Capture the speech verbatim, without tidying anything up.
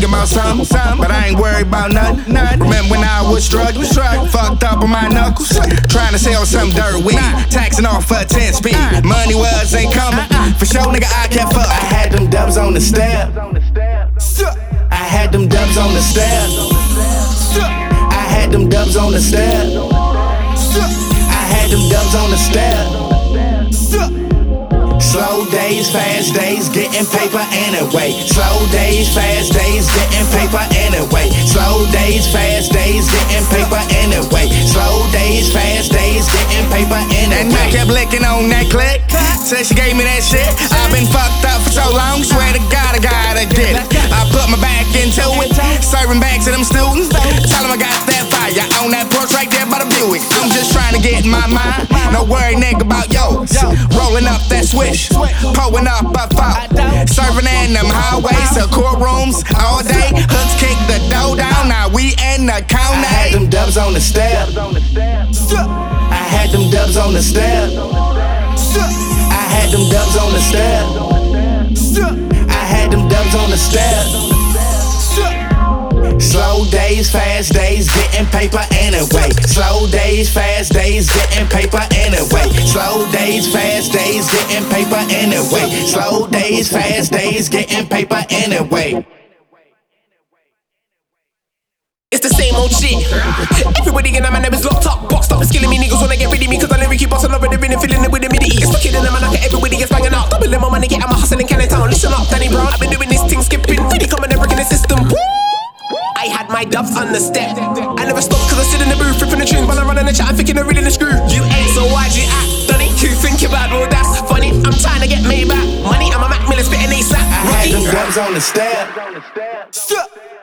thinking about something, but I ain't worried about nothing. Remember when I was struggling, fucked up on my knuckles, trying to sell some dirt weed, taxing off for ten speed. Money was ain't coming, for sure, nigga, I kept up. I had them dubs on the step. I had them dubs on the step. I had them dubs on the step. I had them dubs on the step. Slow days, fast days, getting paper anyway. Slow days, fast days, getting paper anyway. Slow days, fast days, getting paper anyway. Slow days, fast days, getting paper anyway. And I kept licking on that click, said she gave me that shit. I've been fucked up for so long, swear to God I gotta get it. I put my back into it, serving back to them students. Tell them I got that fire on that porch right there by the Buick. I'm just trying to get in my mind, no worry nigga about yours. Rolling up that switch, pulling up a fault, serving in them highways to courtrooms all day. Hooks kick the dough down, now we in the county. I had them dubs on the step. I had them dubs on the step. I had them dubs on the step. I had them dubs on the step. Slow days, fast days, getting paper anyway. Slow days, fast days, getting paper anyway. Slow days, fast days, getting paper anyway. Slow days, fast days, getting paper anyway. It's the same old shit. Everybody in the man that was locked up, boxed up, and skilling me niggas wanna get rid of me, cause I never keep bustin' over the rhythm, filling it with the midi. It's fucking in the man, like everybody gets banging up. Doubling my money, getting my hustle in Canada. Listen up, Danny Brown. I've been doing this thing, skipping, really coming and breaking the system. I had my dubs on the step. I never stopped cause I sit in the booth, ripping the tunes, while I'm running the chat, I'm thinking of reeling the screw. You ain't, so why'd you act, Donny? You think about all that's funny. I'm trying to get me back money, I'm a Mac Miller spitting ASAP. I had them dubs on the step.